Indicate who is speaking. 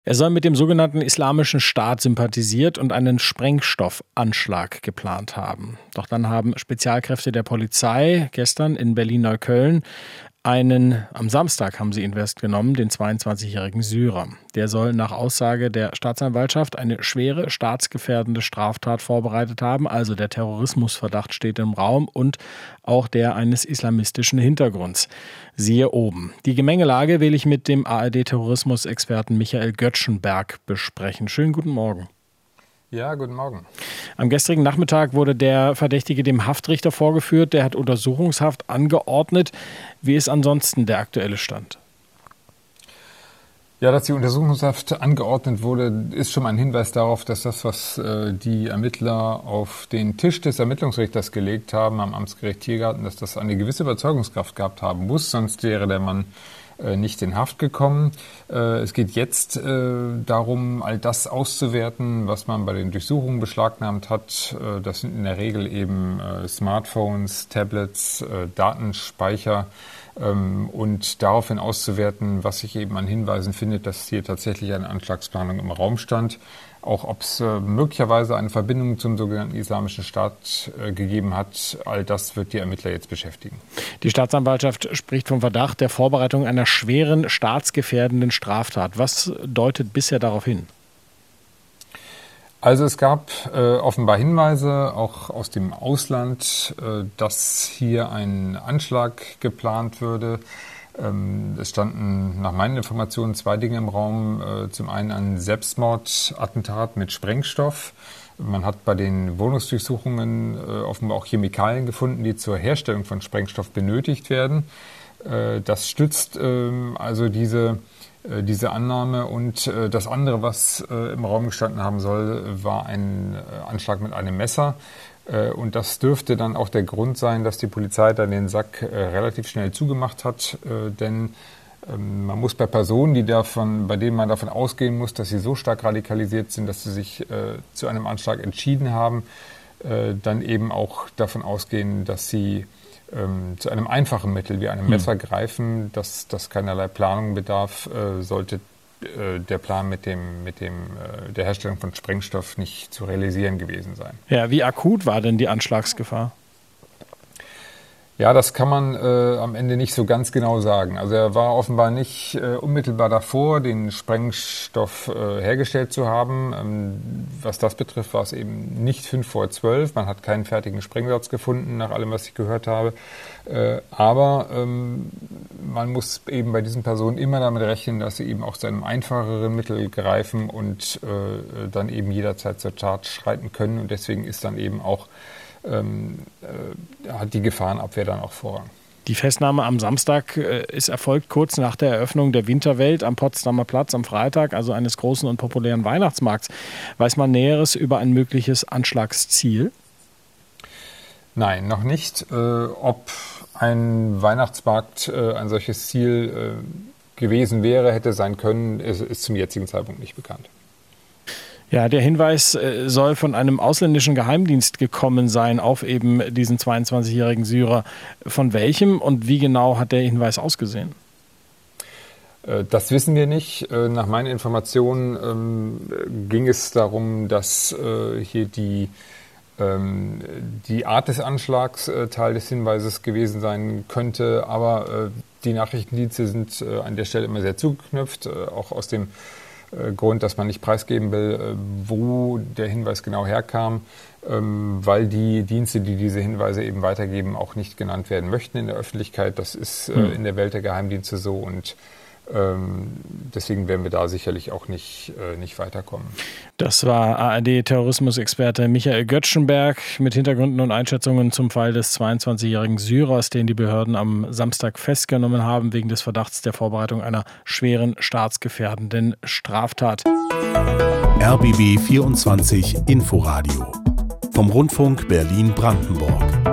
Speaker 1: Er soll mit dem sogenannten Islamischen Staat sympathisiert und einen Sprengstoffanschlag geplant haben. Doch dann haben Spezialkräfte der Polizei gestern in Berlin-Neukölln am Samstag haben sie ihn festgenommen, den 22-jährigen Syrer. Der soll nach Aussage der Staatsanwaltschaft eine schwere staatsgefährdende Straftat vorbereitet haben. Also der Terrorismusverdacht steht im Raum und auch der eines islamistischen Hintergrunds. Siehe oben. Die Gemengelage will ich mit dem ARD-Terrorismusexperten Michael Göttschenberg besprechen. Schönen guten Morgen.
Speaker 2: Ja, guten Morgen.
Speaker 1: Am gestrigen Nachmittag wurde der Verdächtige dem Haftrichter vorgeführt. Der hat Untersuchungshaft angeordnet. Wie ist ansonsten der aktuelle Stand?
Speaker 2: Ja, dass die Untersuchungshaft angeordnet wurde, ist schon mal ein Hinweis darauf, dass das, was die Ermittler auf den Tisch des Ermittlungsrichters gelegt haben am Amtsgericht Tiergarten, dass das eine gewisse Überzeugungskraft gehabt haben muss, sonst wäre der Mann nicht in Haft gekommen. Es geht jetzt darum, all das auszuwerten, was man bei den Durchsuchungen beschlagnahmt hat. Das sind in der Regel eben Smartphones, Tablets, Datenspeicher und daraufhin auszuwerten, was sich eben an Hinweisen findet, dass hier tatsächlich eine Anschlagsplanung im Raum stand. Auch ob es möglicherweise eine Verbindung zum sogenannten Islamischen Staat gegeben hat, all das wird die Ermittler jetzt beschäftigen.
Speaker 1: Die Staatsanwaltschaft spricht vom Verdacht der Vorbereitung einer schweren staatsgefährdenden Straftat. Was deutet bisher darauf hin?
Speaker 2: Also es gab offenbar Hinweise, auch aus dem Ausland, dass hier ein Anschlag geplant würde. Es standen nach meinen Informationen zwei Dinge im Raum. Zum einen ein Selbstmordattentat mit Sprengstoff. Man hat bei den Wohnungsdurchsuchungen offenbar auch Chemikalien gefunden, die zur Herstellung von Sprengstoff benötigt werden. Das stützt also diese Annahme. Und das andere, was im Raum gestanden haben soll, war ein Anschlag mit einem Messer. Und das dürfte dann auch der Grund sein, dass die Polizei dann den Sack relativ schnell zugemacht hat. Denn man muss bei Personen, bei denen man davon ausgehen muss, dass sie so stark radikalisiert sind, dass sie sich zu einem Anschlag entschieden haben, dann eben auch davon ausgehen, dass sie zu einem einfachen Mittel wie einem Messer greifen, dass das keinerlei Planung bedarf, sollte der Plan mit der Herstellung von Sprengstoff nicht zu realisieren gewesen sein.
Speaker 1: Ja, wie akut war denn die Anschlagsgefahr?
Speaker 2: Ja, das kann man am Ende nicht so ganz genau sagen. Also er war offenbar nicht unmittelbar davor, den Sprengstoff hergestellt zu haben. Was das betrifft, war es eben nicht 11:55. Man hat keinen fertigen Sprengsatz gefunden, nach allem, was ich gehört habe. Aber man muss eben bei diesen Personen immer damit rechnen, dass sie eben auch zu einem einfacheren Mittel greifen und dann eben jederzeit zur Tat schreiten können. Und deswegen ist dann eben auch hat die Gefahrenabwehr dann auch Vorrang.
Speaker 1: Die Festnahme am Samstag ist erfolgt kurz nach der Eröffnung der Winterwelt am Potsdamer Platz am Freitag, also eines großen und populären Weihnachtsmarkts. Weiß man Näheres über ein mögliches Anschlagsziel?
Speaker 2: Nein, noch nicht. Ob ein Weihnachtsmarkt ein solches Ziel gewesen wäre, hätte sein können, ist zum jetzigen Zeitpunkt nicht bekannt.
Speaker 1: Ja, der Hinweis soll von einem ausländischen Geheimdienst gekommen sein auf eben diesen 22-jährigen Syrer. Von welchem und wie genau hat der Hinweis ausgesehen?
Speaker 2: Das wissen wir nicht. Nach meinen Informationen ging es darum, dass hier die Art des Anschlags Teil des Hinweises gewesen sein könnte. Aber die Nachrichtendienste sind an der Stelle immer sehr zugeknüpft, auch aus dem Grund, dass man nicht preisgeben will, wo der Hinweis genau herkam, weil die Dienste, die diese Hinweise eben weitergeben, auch nicht genannt werden möchten in der Öffentlichkeit. Das ist in der Welt der Geheimdienste so und deswegen werden wir da sicherlich auch nicht weiterkommen.
Speaker 1: Das war ARD-Terrorismusexperte Michael Göttschenberg mit Hintergründen und Einschätzungen zum Fall des 22-jährigen Syrers, den die Behörden am Samstag festgenommen haben wegen des Verdachts der Vorbereitung einer schweren staatsgefährdenden Straftat.
Speaker 3: RBB 24 Inforadio vom Rundfunk Berlin-Brandenburg.